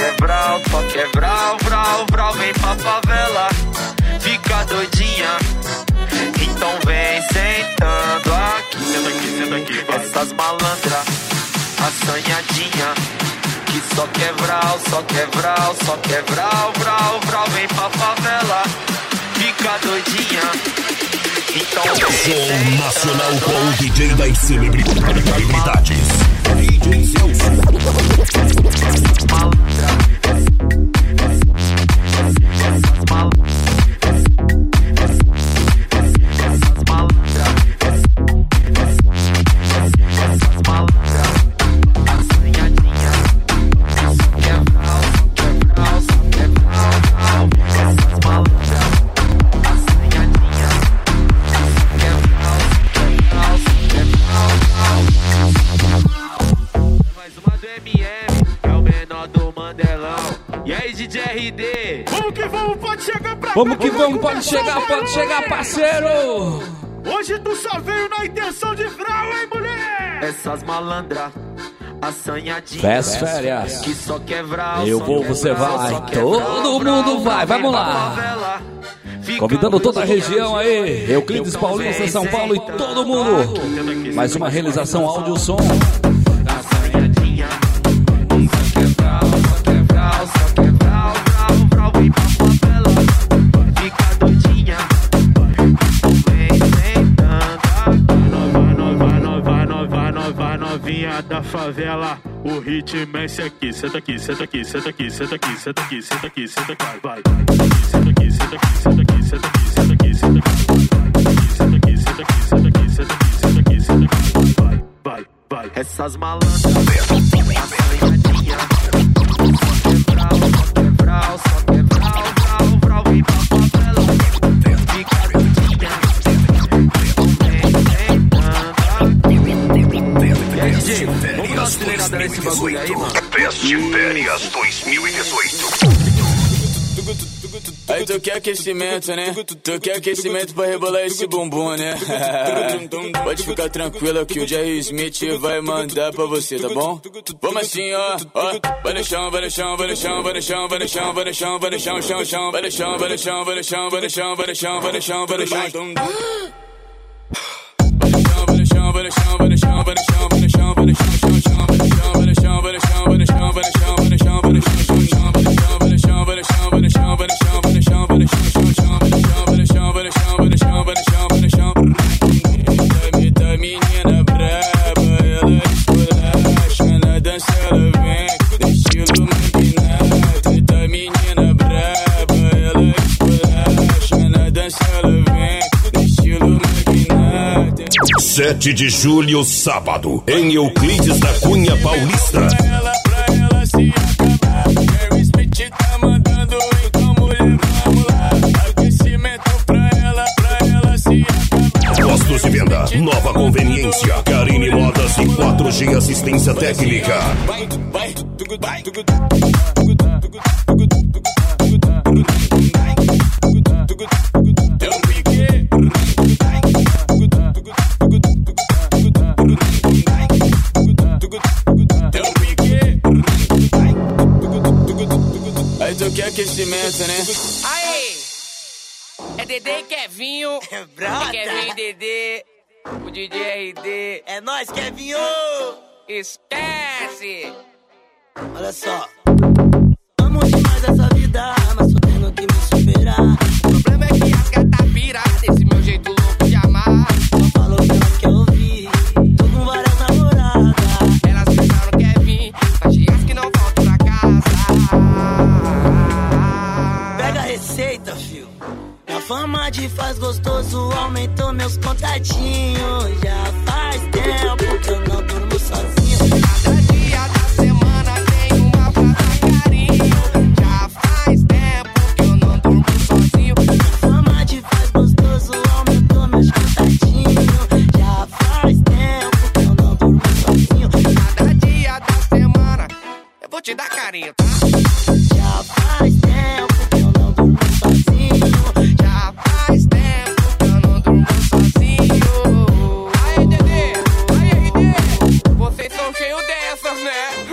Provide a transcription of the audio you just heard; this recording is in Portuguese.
quer vral, vral, vral. Vem pra favela, fica doidinha. Então vem sentando aqui. Senta aqui, vai. Essas malandras, assanhadinha, que só quer vral, só quer vral, só quer vral, vral, vral. Vem pra favela, fica doidinha. Então Som nacional com o DJ das celebridades. DJ Celso. Vamos que vamos, pode chegar, parceiro! Hoje tu só veio na intenção de vral, hein, mulher? Essas malandras, assanhadinhas, férias, que só quer vral, eu vou, você vai, todo mundo vai, vamos lá! Convidando toda a região aí, Euclides, Paulista, São Paulo e todo mundo! Mais uma realização áudio-som. Assanhadinha, só quer vral, só quer vral, só quer vral, vral, vral. Vem pra favela, fica doidinha. Vai novinha da favela, o ritmo é esse aqui. Senta aqui, senta aqui, senta aqui, senta aqui, senta aqui, senta aqui, senta aqui, vai. Senta aqui, senta aqui, senta aqui, senta aqui, senta aqui, senta aqui, senta aqui, senta aqui, senta aqui, senta aqui, senta aqui, senta aqui, vai, vai. Essas malandras, assanhadinha, só quer vral, só quer vral, vral, vral. Vem pra favela, fica doidinha. DJ, vamos dar uma acelerada nesse bagulho aí, mano. Fest Férias 2018. Aí tu quer aquecimento, né? Tu quer aquecimento pra rebolar esse bumbum, né? Pode ficar tranquila que o Jerry Smith vai mandar pra você, tá bom? Vamos assim, ó. Vai no chão, vai no chão, vai no chão, vai no chão, vai no chão, vai no chão, vai no chão, chão, chão. Vai no chão, vai no chão, vai no chão, vai no chão, vai no chão, vai no chão, vai no chão. Vai no chão, vai no chão, vai no chão, vai no chão, vai no chão, vai no chão, chão, chão. Vai no chão, vai no chão, vai no chão, vai no chão, vai no chão, vai no chão, vai no chão, chão, chão. Vai no chão, vai no chão, vai no chão, vai no chão, vai no chão, vai no chão, vai no chão, chão, chão. Vai no chão, vai no chão, vai no chão, vai no chão, vai no chão, vai no chão. Tá menina braba, ela esculacha, na dança ela vem, estilo maquinado. Tá menina braba, ela esculacha, na dança ela vem, estilo maquinado. 7 de julho, sábado, em Euclides da Cunha Paulista. Pra ela se acabar, Jerry Smith tá mandando, então mulher, vamos lá. Aquecimento pra ela se acabar. Postos de venda, nova conveniência, Carine Modas e 4G Assistência Técnica. Vai. Eu piquei. Aí tu quer aquecimento, né? Aí! É Dedê e Kevinho. É brota. Kevinho e Dedê. O DJ RD. É nóis, Kevinho! Esquece! Olha só. Amo demais essa vida, mas só tendo que me superar. O problema é que as gatas viram desse meu jeito louco de amar. Só falou que elas quer ouvir. Tô com várias namoradas. Elas pensaram que é vir, mas dias que não volto pra casa. Pega a receita, fio. A fama de faz gostoso aumentou meus contatinhos. Já faz tempo que eu não durmo sozinho. Cada dia da semana tem uma pra dar carinho. Já faz tempo que eu não durmo sozinho. A fama de faz gostoso aumentou meus contatinhos. Já faz tempo que eu não durmo sozinho. Cada dia da semana eu vou te dar carinho, tá? Já faz tempo que eu não durmo sozinho. Já faz tempo que eu não durmo sozinho. Aí, Dedê, aí, RD, vocês são cheios dessas, né?